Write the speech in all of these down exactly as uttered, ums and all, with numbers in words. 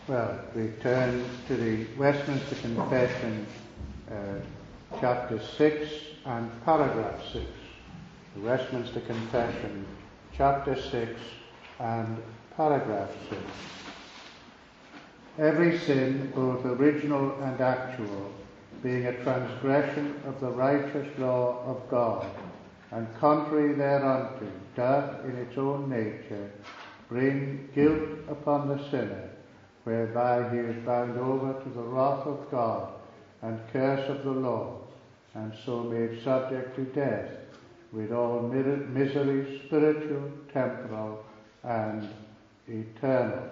Well, we turn to the Westminster Confession, uh, chapter six and paragraph six. The Westminster Confession, chapter six and paragraph six. Every sin, both original and actual, being a transgression of the righteous law of God, and contrary thereunto, doth in its own nature bring guilt upon the sinner, whereby he is bound over to the wrath of God and curse of the law, and so made subject to death, with all misery, spiritual, temporal, and eternal.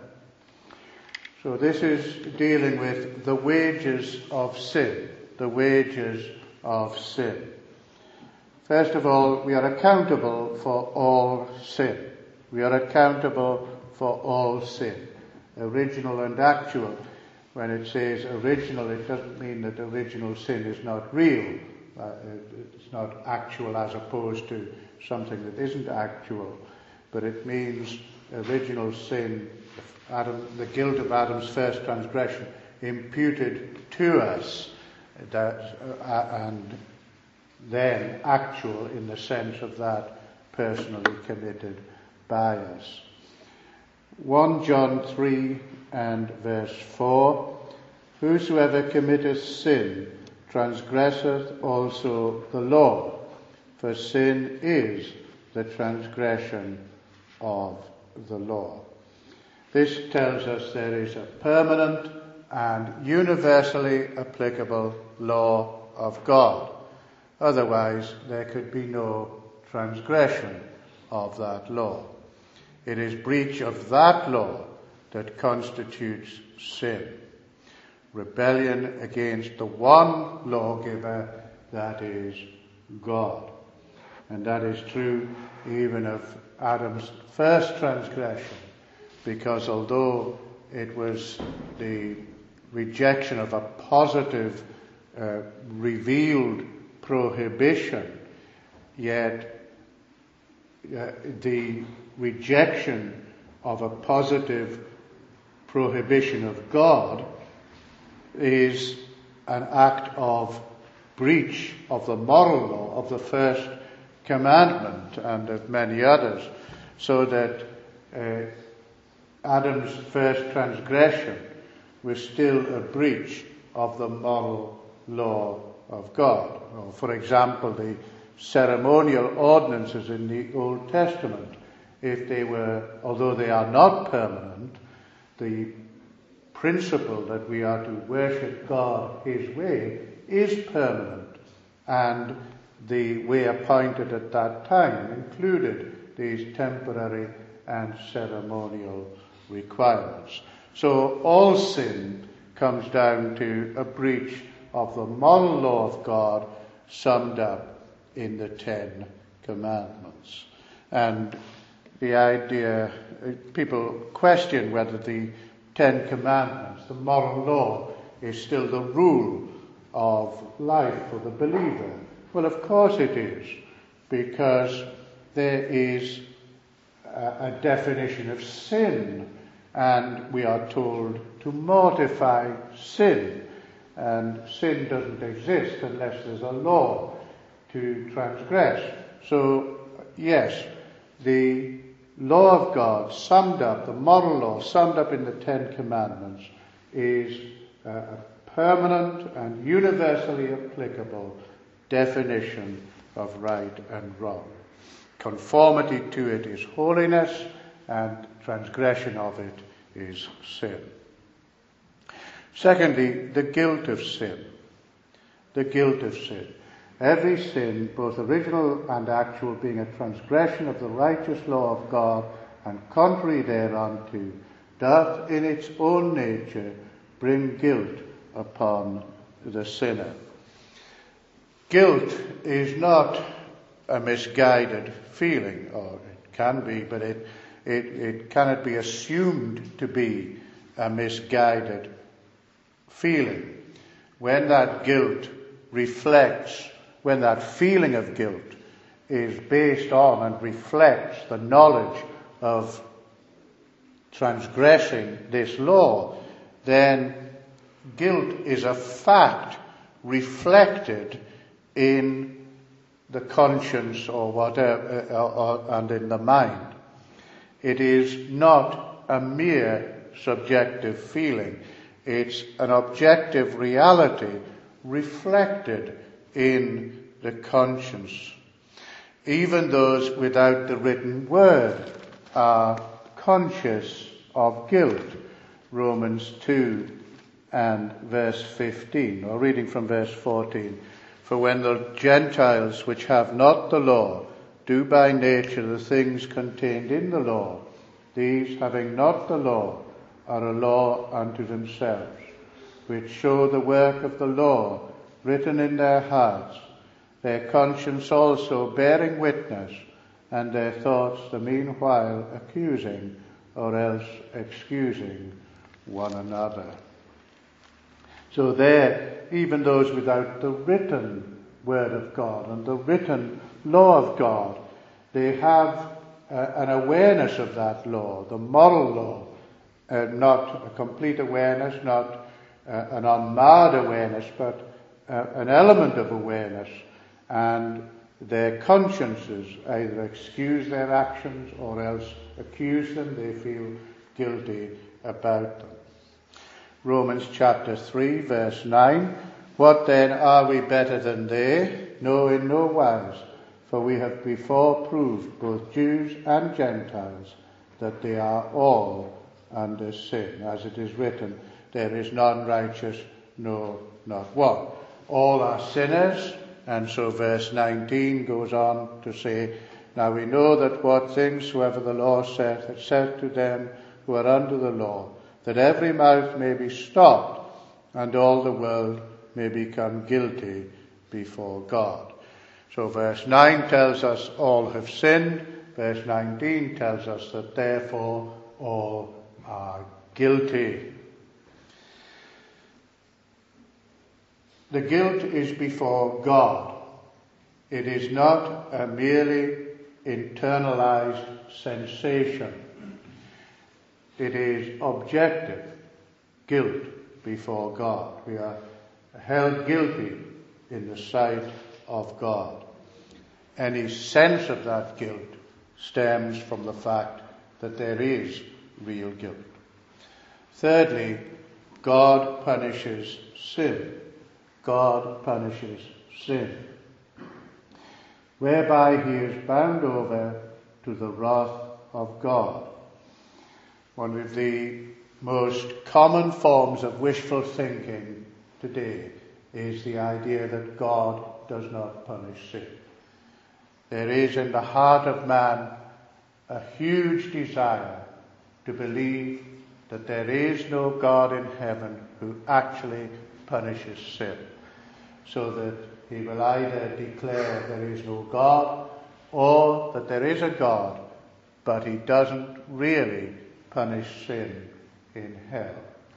So this is dealing with the wages of sin, the wages of sin. First of all, we are accountable for all sin. We are accountable for all sin, original and actual. When it says original, it doesn't mean that original sin is not real. Uh, it's not actual as opposed to something that isn't actual. But it means original sin, Adam, the guilt of Adam's first transgression, imputed to us, that, uh, and then actual in the sense of that personally committed by us. First John three and verse four, whosoever committeth sin transgresseth also the law, for sin is the transgression of the law. This tells us there is a permanent and universally applicable law of God. Otherwise, there could be no transgression of that law. It is breach of that law that constitutes sin. Rebellion against the one lawgiver, that is God. And that is true even of Adam's first transgression, because although it was the rejection of a positive, uh, revealed prohibition, yet uh, the rejection of a positive prohibition of God is an act of breach of the moral law of the first commandment and of many others, so that uh, Adam's first transgression was still a breach of the moral law of God. Or, for example, the ceremonial ordinances in the Old Testament, if they were, although they are not permanent, the principle that we are to worship God His way is permanent, and the way appointed at that time included these temporary and ceremonial requirements. So all sin comes down to a breach of the moral law of God summed up in the Ten Commandments. And the idea, people question whether the Ten Commandments, the moral law, is still the rule of life for the believer. Well, of course it is, because there is a, a definition of sin, and we are told to mortify sin. And sin doesn't exist unless there's a law to transgress. So, yes, the law of God summed up, the moral law summed up in the Ten Commandments, is a permanent and universally applicable definition of right and wrong. Conformity to it is holiness, and transgression of it is sin. Secondly, the guilt of sin. The guilt of sin. Every sin, both original and actual, being a transgression of the righteous law of God and contrary thereunto, doth in its own nature bring guilt upon the sinner. Guilt is not a misguided feeling, or it can be, but it, it, it cannot be assumed to be a misguided feeling. When that guilt reflects, when that feeling of guilt is based on and reflects the knowledge of transgressing this law, then guilt is a fact reflected in the conscience or whatever, uh, or, and in the mind. It is not a mere subjective feeling. It's an objective reality reflected in the conscience. Even those without the written word are conscious of guilt. Romans two and verse fifteen, or reading from verse fourteen. For when the Gentiles which have not the law do by nature the things contained in the law, these, having not the law, are a law unto themselves, which show the work of the law written in their hearts, their conscience also bearing witness, and their thoughts the meanwhile accusing, or else excusing one another. So there, even those without the written word of God and the written law of God, they have uh, an awareness of that law, the moral law, uh, not a complete awareness, not uh, an unmarred awareness, but uh, an element of awareness, and their consciences either excuse their actions or else accuse them. They feel guilty about them. Romans chapter three, verse nine. What then, are we better than they? No, in no wise. For we have before proved, both Jews and Gentiles, that they are all under sin. As it is written, there is none righteous, no, not one. All are sinners. And so verse nineteen goes on to say, now we know that what things soever the law saith, it saith to them who are under the law, that every mouth may be stopped, and all the world may become guilty before God. So verse nine tells us all have sinned. Verse nineteen tells us that therefore all are guilty. The guilt is before God. It is not a merely internalized sensation. It is objective guilt before God. We are held guilty in the sight of God. Any sense of that guilt stems from the fact that there is real guilt. Thirdly, God punishes sin. God punishes sin, whereby he is bound over to the wrath of God. One of the most common forms of wishful thinking today is the idea that God does not punish sin. There is in the heart of man a huge desire to believe that there is no God in heaven who actually punishes sin, so that he will either declare there is no God, or that there is a God, but he doesn't really punish sin in hell.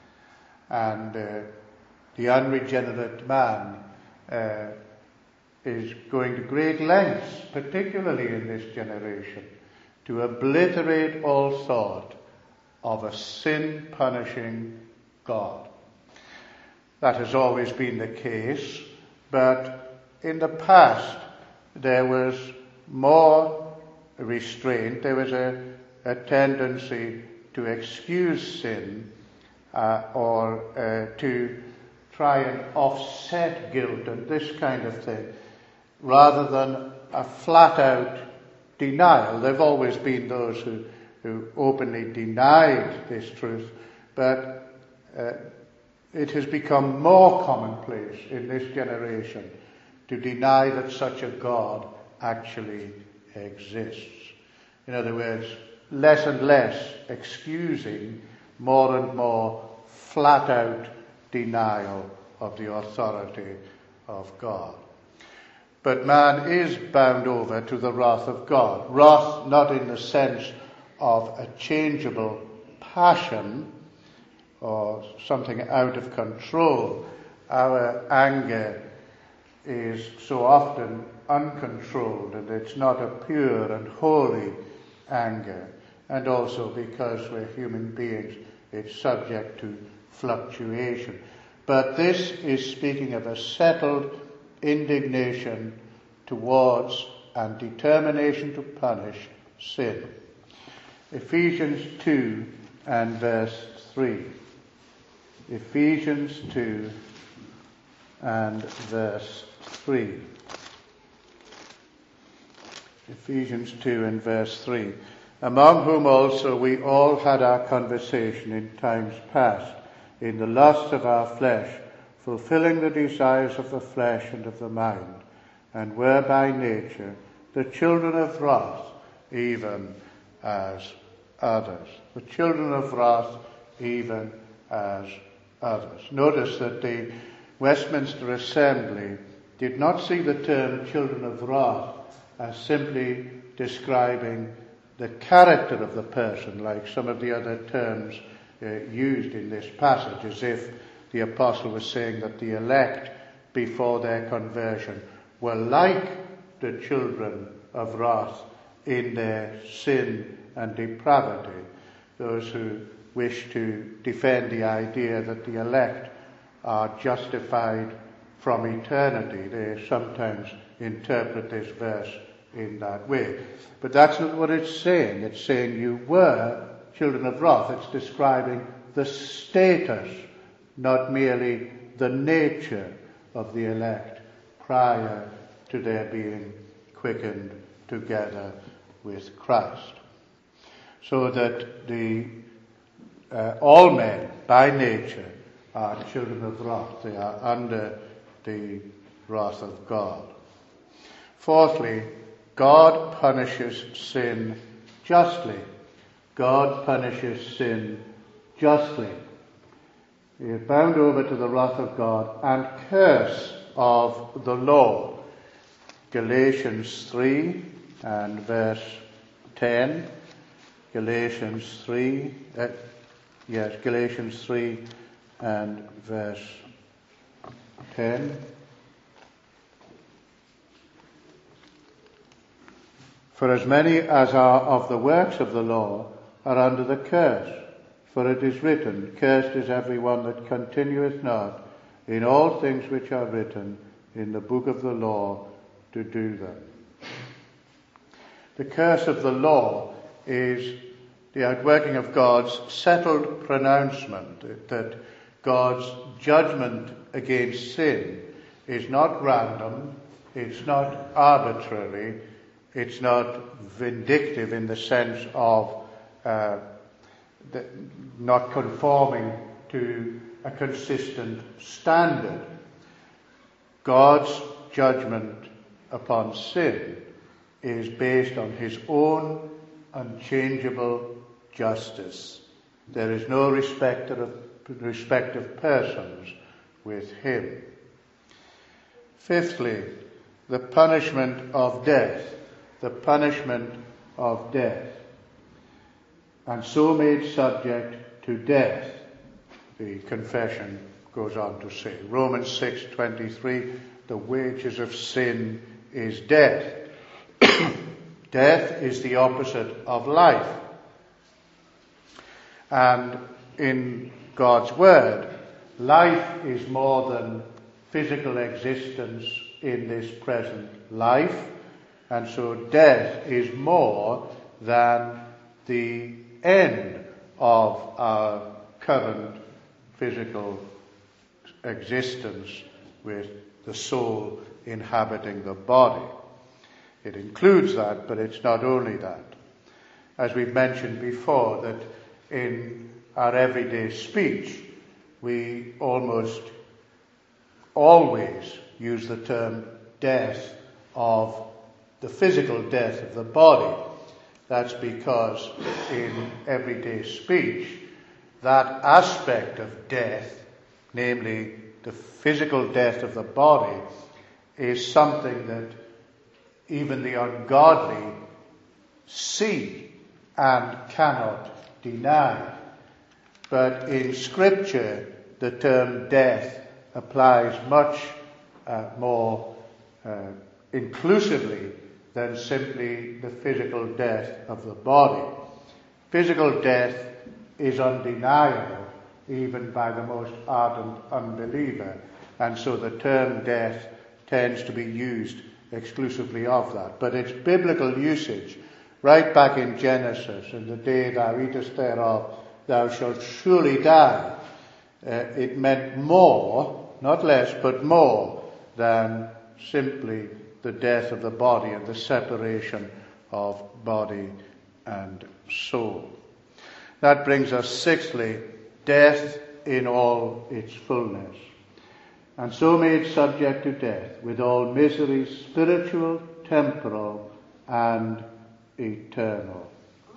And uh, the unregenerate man uh, is going to great lengths, particularly in this generation, to obliterate all thought of a sin-punishing God. That has always been the case, but in the past there was more restraint. There was a, a tendency to excuse sin uh, or uh, to try and offset guilt and this kind of thing, rather than a flat-out denial. There have always been those who, who openly denied this truth, but uh, it has become more commonplace in this generation to deny that such a God actually exists. In other words, less and less excusing, more and more flat-out denial of the authority of God. But man is bound over to the wrath of God. Wrath not in the sense of a changeable passion or something out of control. Our anger is so often uncontrolled, and it's not a pure and holy anger. And also because we're human beings, it's subject to fluctuation. But this is speaking of a settled indignation towards and determination to punish sin. Ephesians two and verse three. Ephesians two and verse three. Ephesians two and verse three. Among whom also we all had our conversation in times past, in the lusts of our flesh, fulfilling the desires of the flesh and of the mind, and were by nature the children of wrath, even as others. The children of wrath, even as others. Notice that the Westminster Assembly did not see the term children of wrath as simply describing the character of the person, like some of the other terms uh, used in this passage, as if the apostle was saying that the elect before their conversion were like the children of wrath in their sin and depravity. Those who wish to defend the idea that the elect are justified from eternity, they sometimes interpret this verse in that way. But that's not what it's saying. It's saying you were children of wrath. It's describing the status, not merely the nature of the elect prior to their being quickened together with Christ. So that the uh, all men by nature are children of wrath. They are under the wrath of God. Fourthly, God punishes sin justly. God punishes sin justly. He is bound over to the wrath of God and curse of the law. Galatians three and verse ten. Galatians three, uh, yes, Galatians three and verse ten. For as many as are of the works of the law are under the curse. For it is written, cursed is every one that continueth not in all things which are written in the book of the law to do them. The curse of the law is the outworking of God's settled pronouncement that God's judgment against sin is not random, it's not arbitrary, it's not vindictive in the sense of uh, the, not conforming to a consistent standard. God's judgment upon sin is based on his own unchangeable justice. There is no respect of, respect of persons with him. Fifthly, the punishment of death. The punishment of death. And so made subject to death, the confession goes on to say. Romans six twenty-three, the wages of sin is death. Death is the opposite of life. And in God's word, life is more than physical existence in this present life. And so death is more than the end of our current physical existence with the soul inhabiting the body. It includes that, but it's not only that. As we've mentioned before, that in our everyday speech, we almost always use the term death of the physical death of the body. That's because in everyday speech, that aspect of death, namely the physical death of the body, is something that even the ungodly see and cannot deny. But in Scripture, the term death applies much uh, more uh, inclusively than simply the physical death of the body. Physical death is undeniable, even by the most ardent unbeliever. And so the term death tends to be used exclusively of that. But its biblical usage, right back in Genesis, in the day thou eatest thereof, thou shalt surely die, uh, it meant more, not less, but more than simply the death of the body and the separation of body and soul. That brings us, sixthly, death in all its fullness. And so made subject to death, with all miseries, spiritual, temporal, and eternal.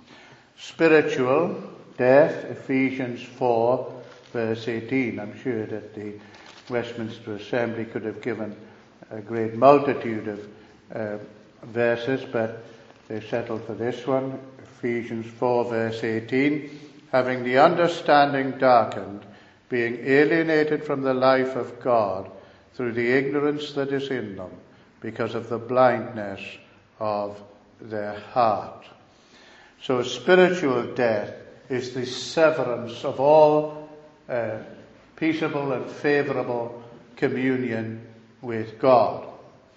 Spiritual death, Ephesians four, verse eighteen. I'm sure that the Westminster Assembly could have given a great multitude of uh, verses, but they settled for this one, Ephesians four, verse eighteen. Having the understanding darkened, being alienated from the life of God through the ignorance that is in them, because of the blindness of their heart. So spiritual death is the severance of all uh, peaceable and favourable communion with God,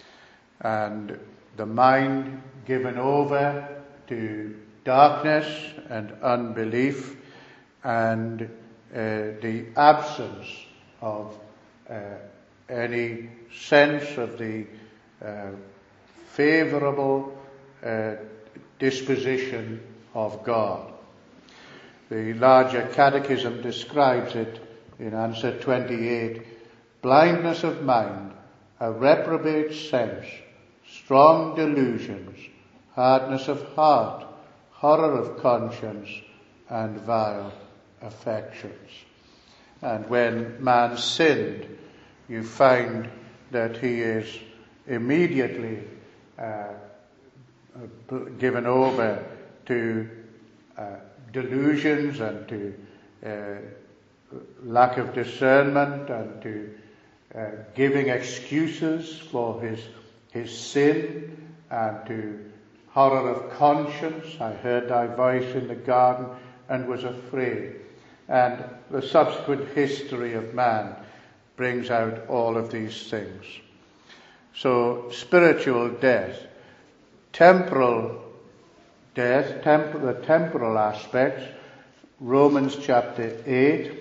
and the mind given over to darkness and unbelief, and Uh, the absence of uh, any sense of the uh, favourable uh, disposition of God. The larger catechism describes it in answer twenty-eight, blindness of mind, a reprobate sense, strong delusions, hardness of heart, horror of conscience, and vile affections. And when man sinned, you find that he is immediately uh, given over to uh, delusions and to uh, lack of discernment and to uh, giving excuses for his his sin and to horror of conscience. I heard thy voice in the garden and was afraid. And the subsequent history of man brings out all of these things. So spiritual death, temporal death, temp- the temporal aspects, Romans chapter eight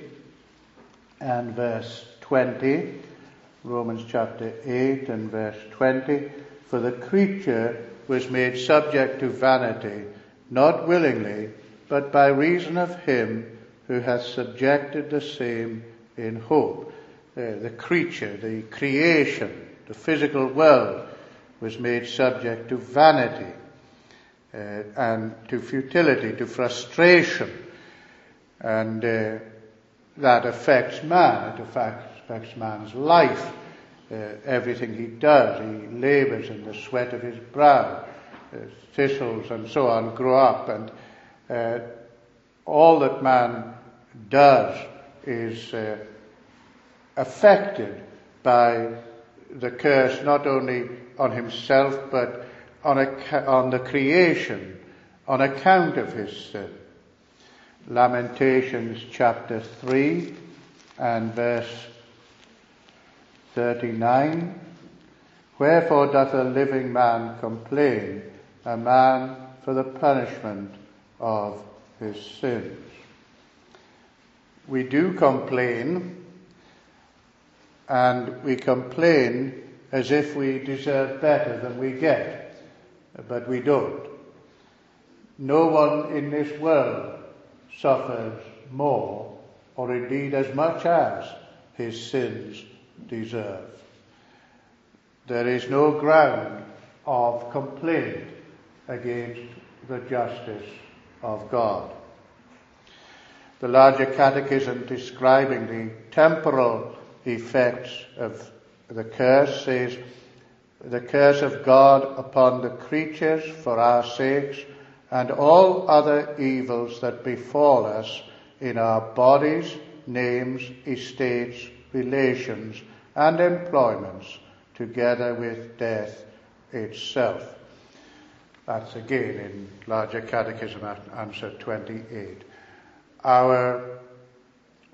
and verse twenty. Romans chapter eight and verse twenty. For the creature was made subject to vanity, not willingly, but by reason of him who hath subjected the same in hope. Uh, the creature, the creation, the physical world was made subject to vanity uh, and to futility, to frustration. And uh, that affects man. It affects man's life. Uh, everything he does, he labours in the sweat of his brow. Uh, thistles and so on grow up, and uh, all that man does is uh, affected by the curse, not only on himself but on, a, on the creation, on account of his sin. Lamentations chapter three and verse thirty-nine. Wherefore doth a living man complain, a man for the punishment of his sins? We do complain, and we complain as if we deserve better than we get, but we don't. No one in this world suffers more, or indeed as much as his sins deserve. There is no ground of complaint against the justice of God. The larger catechism describing the temporal effects of the curse says, the curse of God upon the creatures for our sakes, and all other evils that befall us in our bodies, names, estates, relations, and employments, together with death itself. That's again in larger catechism answer twenty-eight. Our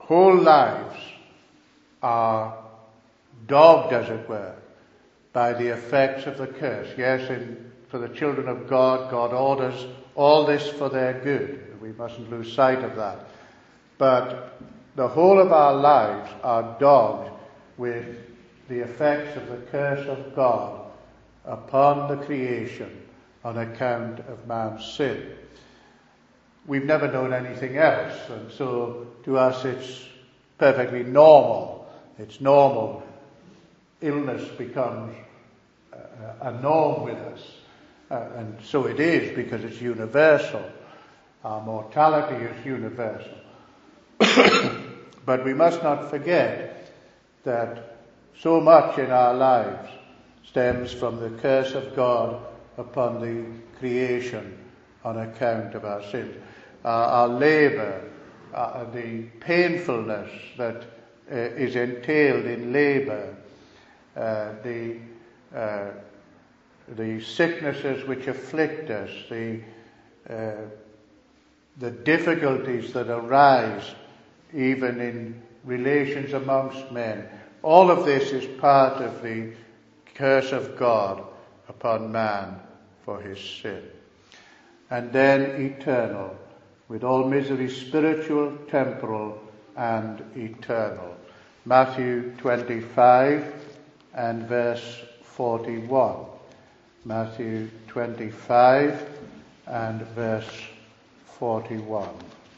whole lives are dogged, as it were, by the effects of the curse. Yes, in, for the children of God, God orders all this for their good. We mustn't lose sight of that. But the whole of our lives are dogged with the effects of the curse of God upon the creation on account of man's sin. We've never known anything else, and so to us it's perfectly normal. It's normal. Illness becomes a norm with us, uh, and so it is because it's universal. Our mortality is universal. But we must not forget that so much in our lives stems from the curse of God upon the creation on account of our sins. Uh, our labour, uh, the painfulness that uh, is entailed in labour, uh, the uh, the sicknesses which afflict us, the uh, the difficulties that arise even in relations amongst men. All of this is part of the curse of God upon man for his sin. And then eternal, with all misery, spiritual, temporal, and eternal. Matthew twenty-five and verse forty-one. Matthew twenty-five and verse forty-one.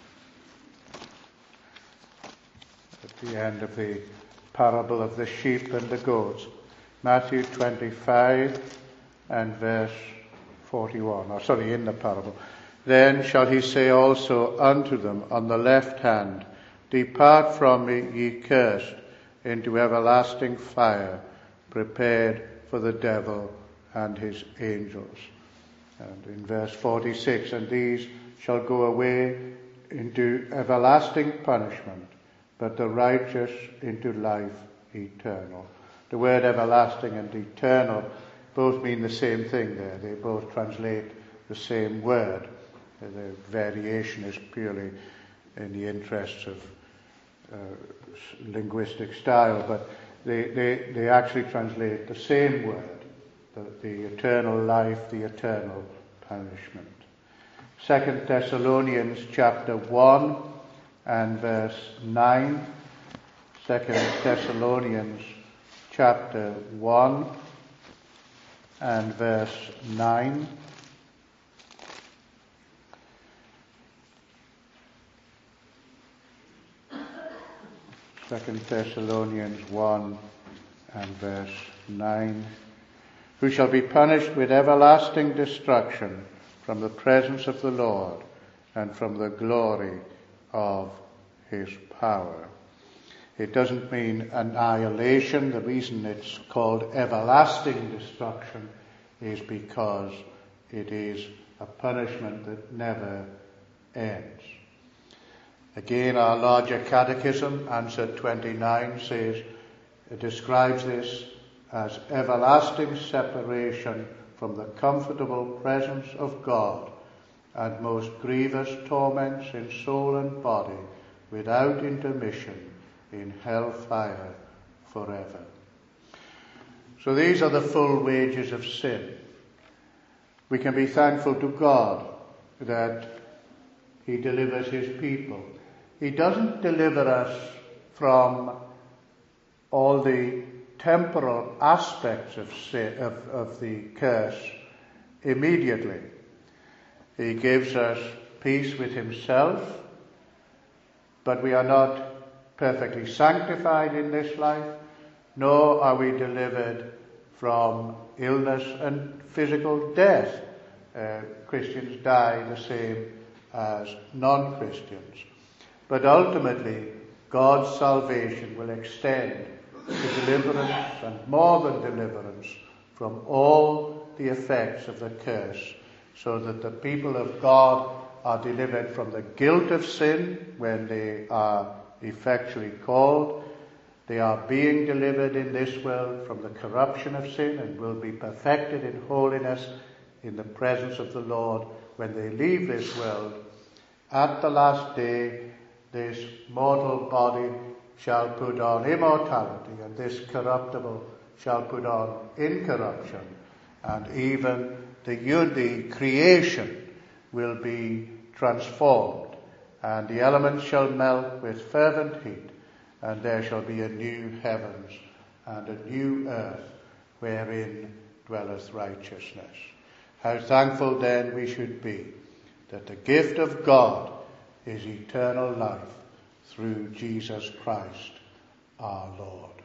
At the end of the parable of the sheep and the goats. Matthew twenty-five and verse forty-one. Oh, sorry, in the parable. Then shall he say also unto them on the left hand, Depart from me, ye cursed, into everlasting fire, prepared for the devil and his angels. And in verse forty-six, and these shall go away into everlasting punishment, but the righteous into life eternal. The word everlasting and eternal both mean the same thing there. They both translate the same word. The variation is purely in the interests of uh, linguistic style, but they, they, they actually translate the same word, the, the eternal life, the eternal punishment. Second Thessalonians chapter one and verse nine. Second Thessalonians chapter one and verse nine. Second Thessalonians one and verse nine. Who shall be punished with everlasting destruction from the presence of the Lord and from the glory of his power. It doesn't mean annihilation. The reason it's called everlasting destruction is because it is a punishment that never ends. Again, our larger catechism, answer twenty-nine, says, it describes this as everlasting separation from the comfortable presence of God and most grievous torments in soul and body without intermission in hell fire forever. So these are the full wages of sin. We can be thankful to God that he delivers his people. He doesn't deliver us from all the temporal aspects of, sin, of, of the curse immediately. He gives us peace with himself, but we are not perfectly sanctified in this life, nor are we delivered from illness and physical death. Uh, Christians die the same as non-Christians. But ultimately, God's salvation will extend to deliverance and more than deliverance from all the effects of the curse, so that the people of God are delivered from the guilt of sin when they are effectually called. They are being delivered in this world from the corruption of sin and will be perfected in holiness in the presence of the Lord when they leave this world at the last day, this mortal body shall put on immortality, and this corruptible shall put on incorruption, and even the, the creation will be transformed, and the elements shall melt with fervent heat, and there shall be a new heavens and a new earth wherein dwelleth righteousness. How thankful then we should be that the gift of God is eternal life through Jesus Christ our Lord.